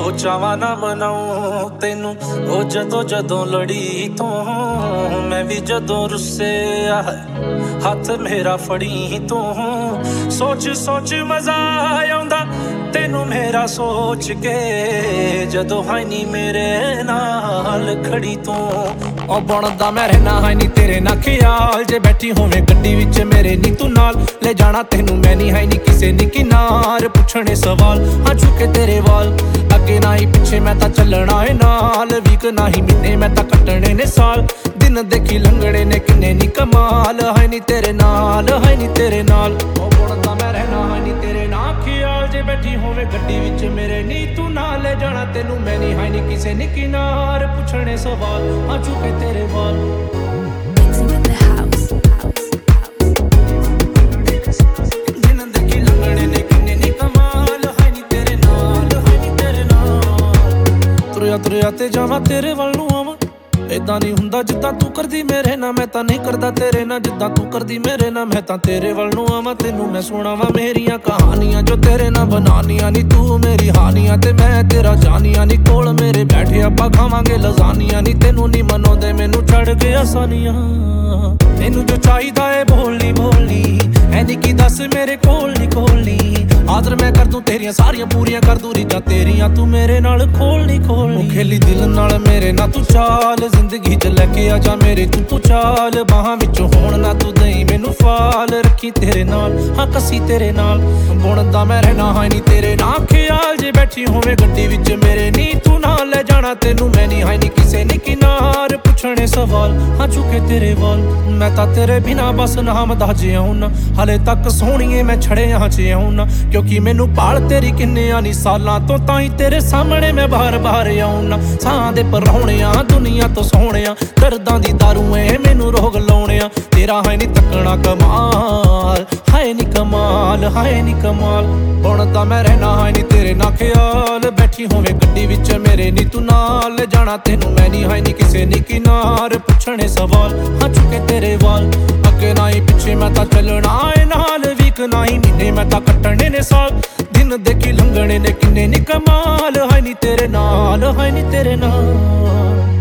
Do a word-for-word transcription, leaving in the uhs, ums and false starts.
ਚਾਵਾਂ ਨਾ ਮਨਾਉ ਤੈਨੂੰ ਉਹ ਜਦੋਂ ਜਦੋਂ ਲੜੀ ਤੂੰ। ਮੈਂ ਵੀ ਜਦੋਂ ਰੁੱਸਿਆ ਹੱਥ ਮੇਰਾ ਫੜੀ ਤੂੰ। ਸੋਚ ਸੋਚ ਮਜ਼ਾ ਆਉਂਦਾ ਤੈਨੂੰ ਮੇਰਾ ਸੋਚ ਕੇ, ਜਦੋਂ ਹੈ ਨੀ ਮੇਰੇ ਨਾਲ ਖੜੀ ਤੂੰ। ਉਹ ਬਣਦਾ ਮੈਂ ਰਹਿਣਾ ਹੈ ਨੀ ਤੇਰੇ ਨਾਲ ਖਿਆਲ, ਜੇ ਬੈਠੀ ਹੋਵੇਂ ਗੱਡੀ ਵਿੱਚ ਮੇਰੇ ਨੀ ਤੂੰ ਨਾਲ ਲੈ ਜਾਣਾ ਤੈਨੂੰ ਮੈਂ ਨੀ ਹੈ ਨੀ ਕਿਸੇ ਨੀ ਕਿਨਾਰ। ਪੁੱਛਣੇ ਸਵਾਲ ਹਾਂ ਚੁੱਕੇ ਤੇਰੇ ਵਾਲ, ਅੱਗੇ ਨਾ ਹੀ ਪਿੱਛੇ ਮੈਂ ਤਾਂ ਚੱਲਣਾ ਏ ਨਾਲ। ਵੀਕ ਨਾ ਹੀ ਮਹੀਨੇ ਮੈਂ ਤਾਂ ਕੱਟਣੇ ਨੇ ਸਾਲ, ਦਿਨ ਦੇਖੀ ਲੰਘਣੇ ਨੇ ਕਿੰਨੇ ਨੀ ਕਮਾਲ। ਹੈ ਨੀ ਤੇਰੇ ਨਾਲ, ਹੈ ਨੀ ਤੇਰੇ ਨਾਲ। ਉਹ ਬਣਦਾ ਮੈਂ ਰਹਿਣਾ ਹੈ ਨੀ ਤੇਰੇ ਨਾਲ ਖਿਆਲ, ਜੇ ਬੈਠੀ ਹੋਵੇਂ ਗੱਡੀ ਵਿੱਚ ਮੇਰੇ ਨੀ ਤੂੰ ਨਾਲ ਲੈ ਜਾਣਾ ਤੈਨੂੰ ਮੈਂ ਨੀ ਹੈ ਨੀ ਕਿਸੇ ਨੀ ਕਿਨਾਰ। ਪੁੱਛਣੇ ਸਵਾਲ ਹਾਂ ਚੁੱਕੇ ਤੇਰੇ ਵਾਲ। ਤੁਰਿਆ ਤੁਰਿਆ ਤੇ ਜਾਵਾਂ ਤੇਰੇ ਵੱਲ ਨੂੰ ਆਵਾਂ, ਏਦਾਂ ਨਹੀਂ ਹੁੰਦਾ ਜਿੱਦਾਂ ਤੂੰ ਕਰਦੀ ਮੇਰੇ ਨਾਲ। ਮੈਂ ਤਾਂ ਨਹੀਂ ਕਰਦਾ ਤੇਰੇ ਨਾਲ ਜਿੱਦਾਂ ਤੂੰ ਕਰਦੀ ਮੇਰੇ ਨਾਲ। ਮੈਂ ਤਾਂ ਤੇਰੇ ਵੱਲ ਨੂੰ ਆਵਾਂ ਤੈਨੂੰ ਮੈਂ ਸੁਣਾਵਾਂ ਮੇਰੀਆਂ ਕਹਾਣੀਆਂ ਜੋ ਤੇਰੇ ਨਾਲ ਬਣਾਉਣੀਆਂ ਨੀ। ਤੂੰ ਮੇਰੀ ਹਾਨੀਆਂ ਤੇ ਮੈਂ ਤੇਰਾ ਜਾਨੀਆਂ ਨੀ। ਕੋਲ ਮੇਰੇ ਬੈਠੇ ਆਪਾਂ ਖਾਵਾਂਗੇ ਲਜ਼ਾਨੀਆਂ ਨੀ। ਤੈਨੂੰ ਨੀ ਮਨਾਉਂਦੇ ਮੈਨੂੰ ਛੱਡ ਕੇ ਆਸਾਨੀਆਂ। ਤੈਨੂੰ ਜੋ ਚਾਹੀਦਾ ਏ ਬੋਲਨੀ ਬੋਲਨੀ ਐ ਨੀ ਕੀ ਦੱਸ ਮੇਰੇ ਕੋਲ ਨੀ ਕੋਲਨੀ। ਆਦਰ ਮੈਂ ਕਰ ਦੂੰ ਤੇਰੀਆਂ ਸਾਰੀਆਂ ਪੂਰੀਆਂ ਕਰ ਦੂੰ ਰੀਝਾਂ ਤੇਰੀਆਂ ਤੂੰ ਮੇਰੇ ਨਾਲ ਖੋਲਨੀ ਖੋਲਨੀ। ਖੇਲੀ ਦਿਲ ਨਾਲ ਮੇਰੇ ਨਾਲ ਤੂੰ ਚਾਲ, ਜ਼ਿੰਦਗੀ ਚ ਲੈ ਕੇ ਆ ਜਾ ਮੇਰੇ ਤੂੰ ਤੂੰ ਚਾਲ। ਬਾਹਾਂ ਵਿੱਚੋਂ ਹੋਣ ਨਾ ਤੂੰ ਦਈ ਮੈਨੂੰ ਫਾਲ, ਰੱਖੀ ਤੇਰੇ ਨਾਲ ਹਾਂ ਕੱਸੀ ਤੇਰੇ ਨਾਲ। ਬੁਣਦਾ ਮੈਂ ਰਹਿਣਾ ਹੈ ਨੀ ਤੇਰੇ ਨਾਲ ਖਿਆਲ, ਜੇ ਬੈਠੀ ਹੋਵੇਂ ਗੱਡੀ ਵਿੱਚ ਮੇਰੇ ਨੀ ਤੂੰ ਨਾਲ ਲੈ ਜਾਣਾ ਤੈਨੂੰ ਮੈਂ ਨੀ ਹੈ ਨੀ ਕਿਸੇ ਨੀ ਕਿਨਾਰ। ਪੁੱਛਣੇ ਸਵਾਲ ਹਾਂ ਚੁੱਕੇ ਤੇਰੇ ਵਾਲ, ਮੈਂ ਤਾਂ ਤੇਰੇ ਬਿਨਾ ਬਸ ਨਾਮ ਦਾ ਜਿਉਂ ਨਾ। ਹਲੇ ਤੱਕ ਸੋਹਣੀਏ ਮੈਂ ਛੜਿਆਂ ਚ ਆਉਂ ਨਾ, ਕਿਉਂਕਿ ਮੈਨੂੰ ਭਾਲ ਤੇਰੀ ਕਿੰਨਿਆਂ ਨੀ ਸਾਲਾਂ ਤੋਂ। ਤਾਂ ਹੀ ਤੇਰੇ ਸਾਹਮਣੇ ਮੈਂ ਬਾਰ ਬਾਰ ਆਉਂ ਨਾ। ਸਾਹ ਦੇ ਪਰੌਣਿਆਂ ਦੁਨੀਆ ਤੋਂ ਸੋਹਣਿਆ, ਦਰਦਾਂ ਦੀ ਦਾਰੂ ਏ ਮੈਨੂੰ ਰੋਗ ਲਾਉਣਿਆ। ਤੇਰਾ ਹੈ ਨੀ ਤੱਕਣਾ ਕਮਾਲ, ਹੈ ਨੀ ਕਮਾਲ, ਹੈ ਨੀ ਕਮਾਲ। ਬਣਦਾ ਮੈਂ ਰਹਿਣਾ ਹੈ ਨੀ ਤੇਰੇ ਨਾਲ ਖਿਆਲ, ਬੈਠੀ ਹੋਵੇਂ ਗੱਡੀ ਵਿੱਚ ਮੇਰੇ ਨੀ ਤੂੰ ਨਾਲ ਜਾਣਾ ਤੈਨੂੰ ਮੈਂ ਨੀ ਹੈ ਨੀ ਕਿਸੇ ਨੀ ਕਿਨਾਰ। ਪੁੱਛਣੇ ਸਵਾਲ ਹਾਂ ਚੁੱਕੇ ਤੇਰੇ ਵਾਲ, ਅੱਗੇ ਨਾ ਹੀ ਪਿੱਛੇ ਮੈਂ ਤਾਂ ਚੱਲਣਾ ਏ ਨਾਲ। ਵੀਕ ਨਾ ਹੀ ਮਹੀਨੇ ਮੈਂ ਤਾਂ ਕੱਟਣੇ ਨੇ ਸਾਲ, ਦਿਨ ਦੇਖੀ ਲੰਘਣੇ ਨੇ ਕਿੰਨੇ ਨੀ ਕਮਾਲ। ਹੈ ਨੀ ਤੇਰੇ ਨਾਲ, ਹੈ ਨੀ ਤੇਰੇ ਨਾਲ।